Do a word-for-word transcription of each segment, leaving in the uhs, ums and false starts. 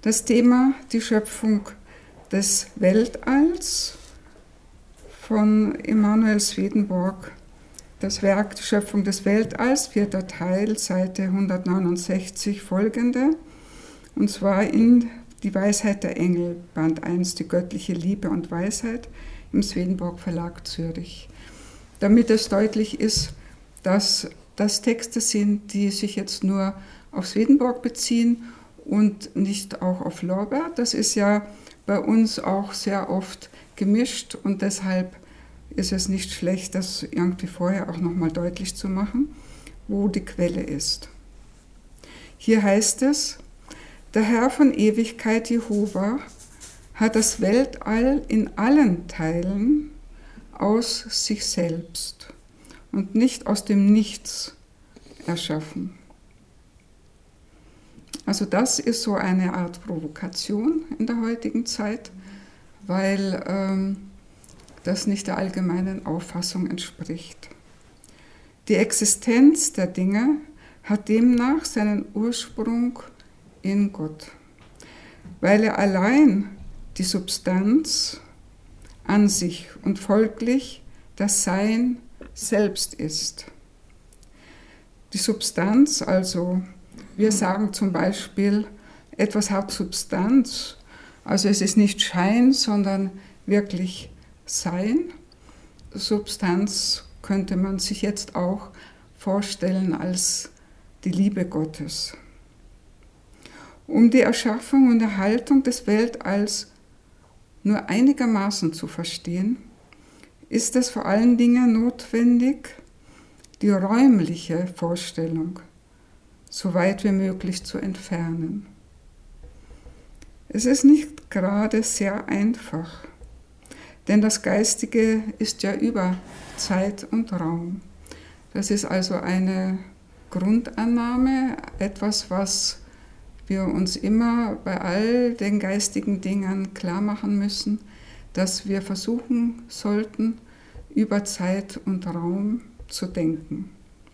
Das Thema, die Schöpfung des Weltalls von Emanuel Swedenborg. Das Werk Die Schöpfung des Weltalls, vierter Teil, Seite hundertneunundsechzig folgende, und zwar in Die Weisheit der Engel, Band eins, die göttliche Liebe und Weisheit, im Swedenborg Verlag Zürich. Damit es deutlich ist, dass das Texte sind, die sich jetzt nur auf Swedenborg beziehen und nicht auch auf Lorber. Das ist ja bei uns auch sehr oft gemischt und deshalb ist es nicht schlecht, das irgendwie vorher auch nochmal deutlich zu machen, wo die Quelle ist. Hier heißt es, der Herr von Ewigkeit Jehova hat das Weltall in allen Teilen aus sich selbst und nicht aus dem Nichts erschaffen. Also das ist so eine Art Provokation in der heutigen Zeit, weil ähm, das nicht der allgemeinen Auffassung entspricht. Die Existenz der Dinge hat demnach seinen Ursprung in Gott, weil er allein die Substanz an sich und folglich das Sein selbst ist. Die Substanz, also wir sagen zum Beispiel, etwas hat Substanz, also es ist nicht Schein, sondern wirklich Sein. Substanz könnte man sich jetzt auch vorstellen als die Liebe Gottes. Um die Erschaffung und Erhaltung des Weltalls nur einigermaßen zu verstehen, ist es vor allen Dingen notwendig, die räumliche Vorstellung so weit wie möglich zu entfernen. Es ist nicht gerade sehr einfach, denn das Geistige ist ja über Zeit und Raum. Das ist also eine Grundannahme, etwas, was wir uns immer bei all den geistigen Dingen klar machen müssen, dass wir versuchen sollten, über Zeit und Raum zu denken.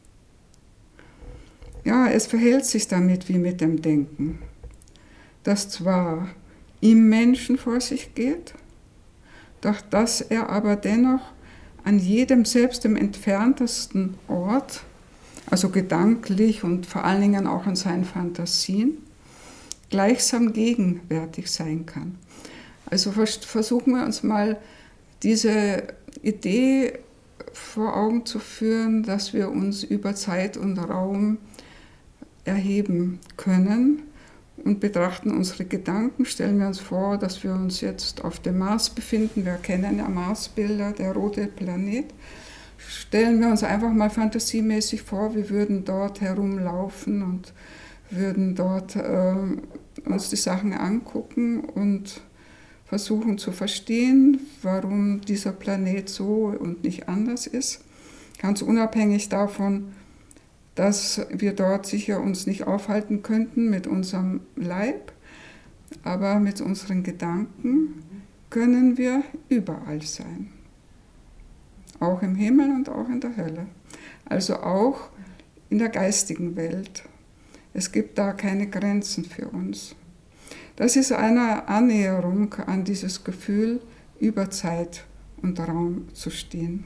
Ja, es verhält sich damit wie mit dem Denken, das zwar im Menschen vor sich geht, doch dass er aber dennoch an jedem, selbst dem entferntesten Ort, also gedanklich und vor allen Dingen auch in seinen Fantasien, gleichsam gegenwärtig sein kann. Also versuchen wir uns mal diese Idee vor Augen zu führen, dass wir uns über Zeit und Raum erheben können und betrachten unsere Gedanken. Stellen wir uns vor, dass wir uns jetzt auf dem Mars befinden. Wir kennen ja Marsbilder, der rote Planet. Stellen wir uns einfach mal fantasiemäßig vor, wir würden dort herumlaufen und würden dort äh, uns die Sachen angucken und versuchen zu verstehen, warum dieser Planet so und nicht anders ist. Ganz unabhängig davon, dass wir dort sicher uns nicht aufhalten könnten mit unserem Leib, aber mit unseren Gedanken können wir überall sein. Auch im Himmel und auch in der Hölle. Also auch in der geistigen Welt. Es gibt da keine Grenzen für uns. Das ist eine Annäherung an dieses Gefühl, über Zeit und Raum zu stehen.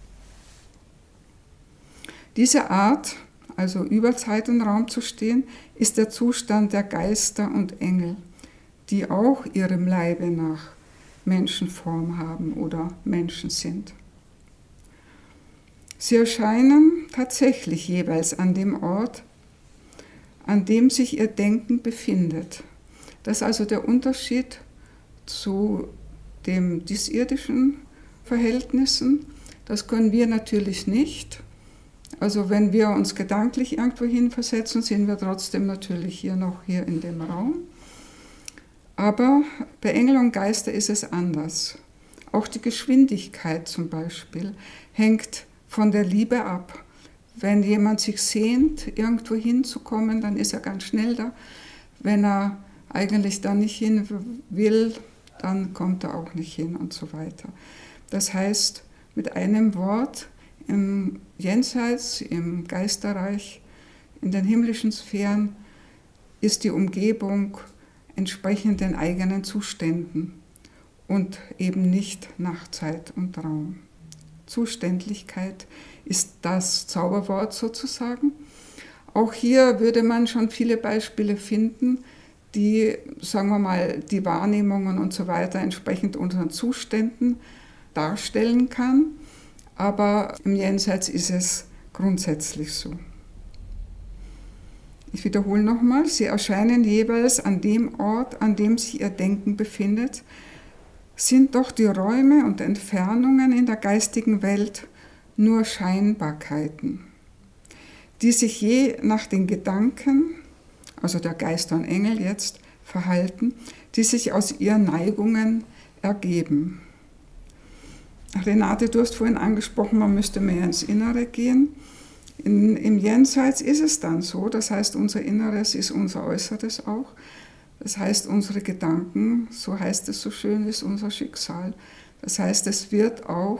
Diese Art, also über Zeit und Raum zu stehen, ist der Zustand der Geister und Engel, die auch ihrem Leibe nach Menschenform haben oder Menschen sind. Sie erscheinen tatsächlich jeweils an dem Ort, an dem sich ihr Denken befindet. Das ist also der Unterschied zu den disirdischen Verhältnissen. Das können wir natürlich nicht. Also wenn wir uns gedanklich irgendwo hinversetzen, sind wir trotzdem natürlich hier noch hier in dem Raum. Aber bei Engel und Geister ist es anders. Auch die Geschwindigkeit zum Beispiel hängt von der Liebe ab. Wenn jemand sich sehnt, irgendwo hinzukommen, dann ist er ganz schnell da. Wenn er eigentlich da nicht hin will, dann kommt er auch nicht hin und so weiter. Das heißt, mit einem Wort, im Jenseits, im Geisterreich, in den himmlischen Sphären ist die Umgebung entsprechend den eigenen Zuständen und eben nicht nach Zeit und Raum. Zuständlichkeit ist das Zauberwort sozusagen. Auch hier würde man schon viele Beispiele finden, die, sagen wir mal, die Wahrnehmungen und so weiter entsprechend unseren Zuständen darstellen kann. Aber im Jenseits ist es grundsätzlich so. Ich wiederhole nochmal, sie erscheinen jeweils an dem Ort, an dem sich ihr Denken befindet, sind doch die Räume und Entfernungen in der geistigen Welt nur Scheinbarkeiten, die sich je nach den Gedanken, also der Geister und Engel jetzt, verhalten, die sich aus ihren Neigungen ergeben. Renate, du hast vorhin angesprochen, man müsste mehr ins Innere gehen. In, Im Jenseits ist es dann so, das heißt, unser Inneres ist unser Äußeres auch. Das heißt, unsere Gedanken, so heißt es so schön, ist unser Schicksal. Das heißt, es wird auch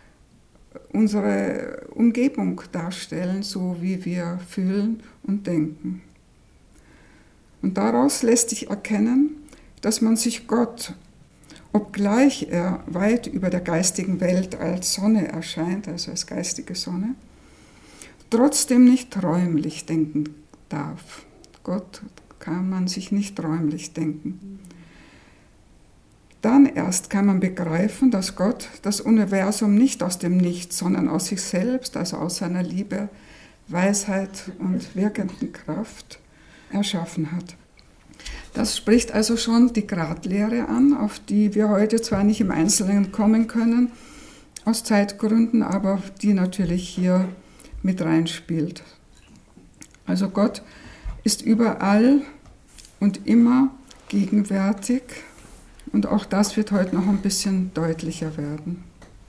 unsere Umgebung darstellen, so wie wir fühlen und denken. Und daraus lässt sich erkennen, dass man sich Gott, obgleich er weit über der geistigen Welt als Sonne erscheint, also als geistige Sonne, trotzdem nicht räumlich denken darf. Gott kann man sich nicht räumlich denken. Dann erst kann man begreifen, dass Gott das Universum nicht aus dem Nichts, sondern aus sich selbst, also aus seiner Liebe, Weisheit und wirkenden Kraft erschaffen hat. Das spricht also schon die Gradlehre an, auf die wir heute zwar nicht im Einzelnen kommen können, aus Zeitgründen, aber die natürlich hier mit reinspielt. Also Gott ist überall und immer gegenwärtig und auch das wird heute noch ein bisschen deutlicher werden.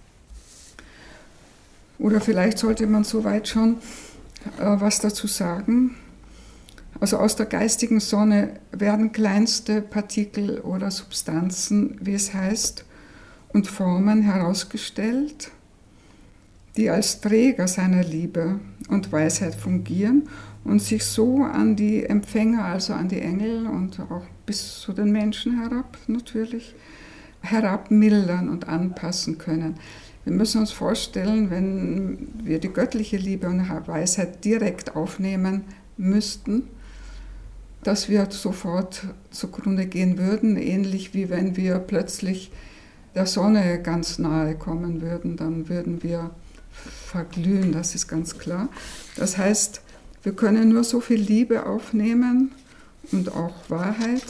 Oder vielleicht sollte man soweit schon äh, was dazu sagen. Also aus der geistigen Sonne werden kleinste Partikel oder Substanzen, wie es heißt, und Formen herausgestellt, die als Träger seiner Liebe und Weisheit fungieren und sich so an die Empfänger, also an die Engel und auch bis zu den Menschen herab natürlich, herabmildern und anpassen können. Wir müssen uns vorstellen, wenn wir die göttliche Liebe und Weisheit direkt aufnehmen müssten, dass wir sofort zugrunde gehen würden, ähnlich wie wenn wir plötzlich der Sonne ganz nahe kommen würden, dann würden wir verglühen, das ist ganz klar. Das heißt, wir können nur so viel Liebe aufnehmen und auch Wahrheit,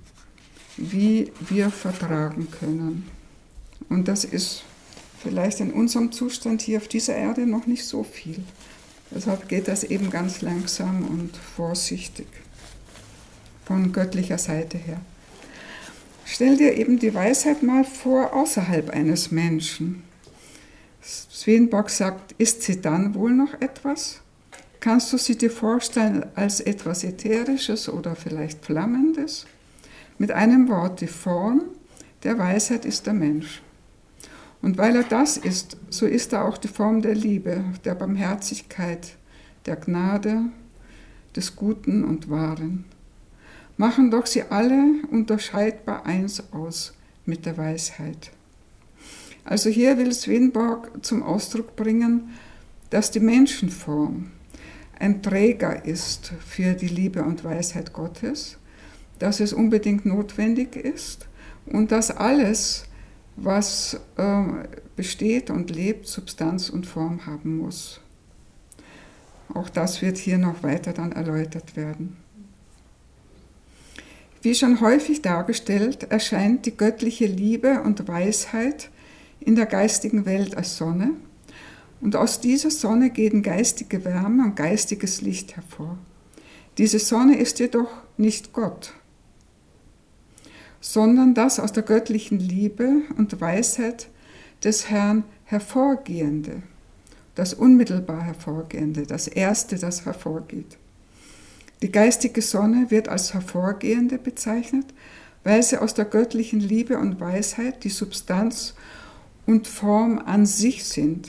wie wir vertragen können. Und das ist vielleicht in unserem Zustand hier auf dieser Erde noch nicht so viel. Deshalb geht das eben ganz langsam und vorsichtig von göttlicher Seite her. Stell dir eben die Weisheit mal vor außerhalb eines Menschen. Swedenborg sagt, ist sie dann wohl noch etwas? Kannst du sie dir vorstellen als etwas Ätherisches oder vielleicht Flammendes? Mit einem Wort, die Form der Weisheit ist der Mensch. Und weil er das ist, so ist er auch die Form der Liebe, der Barmherzigkeit, der Gnade, des Guten und Wahren. Machen doch sie alle unterscheidbar eins aus mit der Weisheit. Also hier will Swedenborg zum Ausdruck bringen, dass die Menschenform ein Träger ist für die Liebe und Weisheit Gottes, dass es unbedingt notwendig ist und dass alles, was äh, besteht und lebt, Substanz und Form haben muss. Auch das wird hier noch weiter dann erläutert werden. Wie schon häufig dargestellt, erscheint die göttliche Liebe und Weisheit in der geistigen Welt als Sonne und aus dieser Sonne gehen geistige Wärme und geistiges Licht hervor. Diese Sonne ist jedoch nicht Gott, sondern das aus der göttlichen Liebe und Weisheit des Herrn hervorgehende, das unmittelbar hervorgehende, das Erste, das hervorgeht. Die geistige Sonne wird als hervorgehende bezeichnet, weil sie aus der göttlichen Liebe und Weisheit die Substanz und Form an sich sind,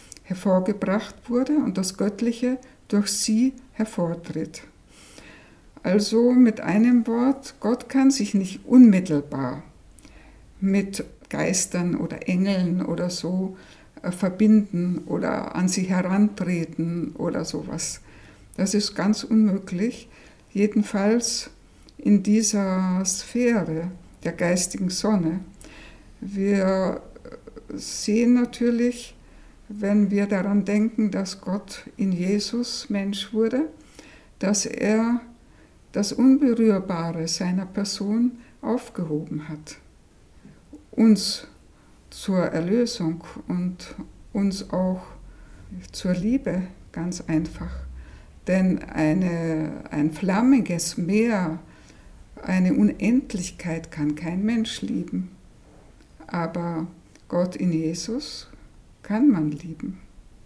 hervorgebracht wurde und das Göttliche durch sie hervortritt. Also mit einem Wort, Gott kann sich nicht unmittelbar mit Geistern oder Engeln oder so äh, verbinden oder an sie herantreten oder sowas. Das ist ganz unmöglich, jedenfalls in dieser Sphäre der geistigen Sonne. Wir sehen natürlich, wenn wir daran denken, dass Gott in Jesus Mensch wurde, dass er das Unberührbare seiner Person aufgehoben hat, uns zur Erlösung und uns auch zur Liebe, ganz einfach. Denn eine, ein flammiges Meer, eine Unendlichkeit kann kein Mensch lieben. Aber Gott in Jesus kann man lieben.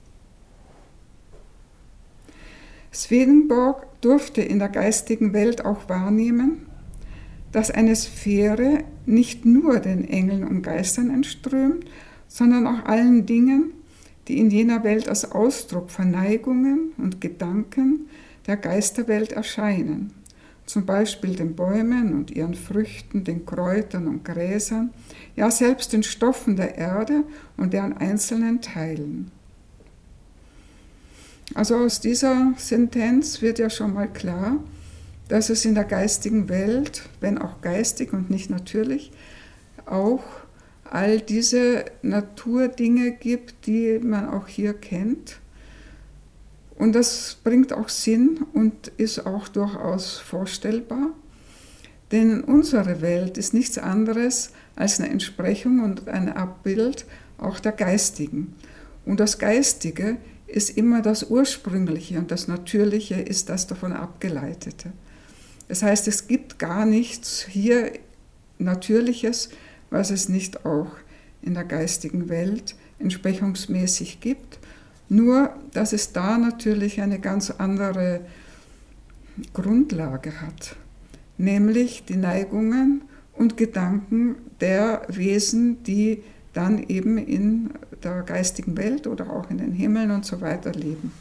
Swedenborg durfte in der geistigen Welt auch wahrnehmen, dass eine Sphäre nicht nur den Engeln und Geistern entströmt, sondern auch allen Dingen, die in jener Welt als Ausdruck von Neigungen und Gedanken der Geisterwelt erscheinen, zum Beispiel den Bäumen und ihren Früchten, den Kräutern und Gräsern, ja selbst den Stoffen der Erde und deren einzelnen Teilen. Also aus dieser Sentenz wird ja schon mal klar, dass es in der geistigen Welt, wenn auch geistig und nicht natürlich, auch all diese Naturdinge gibt, die man auch hier kennt. Und das bringt auch Sinn und ist auch durchaus vorstellbar, denn unsere Welt ist nichts anderes als eine Entsprechung und ein Abbild auch der geistigen. Und das Geistige ist immer das Ursprüngliche und das Natürliche ist das davon Abgeleitete. Das heißt, es gibt gar nichts hier Natürliches, was es nicht auch in der geistigen Welt entsprechungsmäßig gibt. Nur, dass es da natürlich eine ganz andere Grundlage hat, nämlich die Neigungen und Gedanken der Wesen, die dann eben in der geistigen Welt oder auch in den Himmeln und so weiter leben.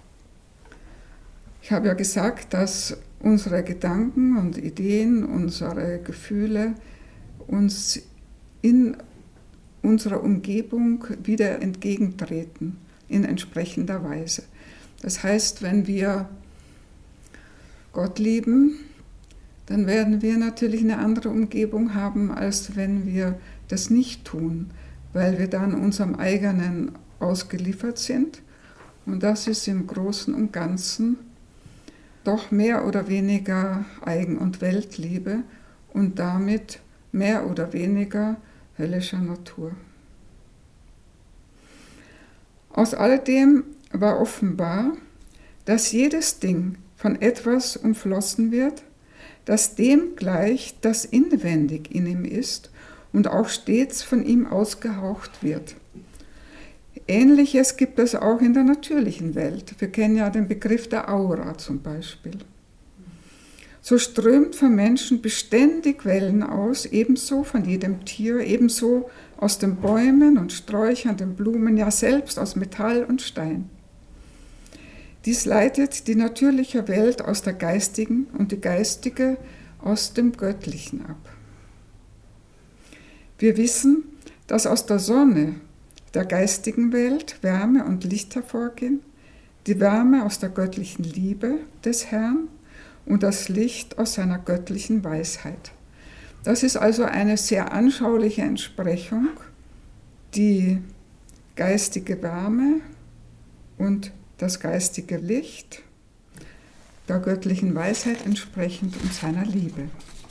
Ich habe ja gesagt, dass unsere Gedanken und Ideen, unsere Gefühle uns in unserer Umgebung wieder entgegentreten in entsprechender Weise. Das heißt, wenn wir Gott lieben, dann werden wir natürlich eine andere Umgebung haben, als wenn wir das nicht tun, weil wir dann unserem eigenen ausgeliefert sind. Und das ist im Großen und Ganzen doch mehr oder weniger Eigen- und Weltliebe und damit mehr oder weniger höllischer Natur. Aus alledem war offenbar, dass jedes Ding von etwas umflossen wird, das dem gleicht, das inwendig in ihm ist und auch stets von ihm ausgehaucht wird. Ähnliches gibt es auch in der natürlichen Welt. Wir kennen ja den Begriff der Aura zum Beispiel. So strömt von Menschen beständig Wellen aus, ebenso von jedem Tier, ebenso aus den Bäumen und Sträuchern, den Blumen, ja selbst aus Metall und Stein. Dies leitet die natürliche Welt aus der geistigen und die geistige aus dem Göttlichen ab. Wir wissen, dass aus der Sonne der geistigen Welt Wärme und Licht hervorgehen, die Wärme aus der göttlichen Liebe des Herrn und das Licht aus seiner göttlichen Weisheit. Das ist also eine sehr anschauliche Entsprechung, die geistige Wärme und das geistige Licht der göttlichen Weisheit entsprechend und seiner Liebe.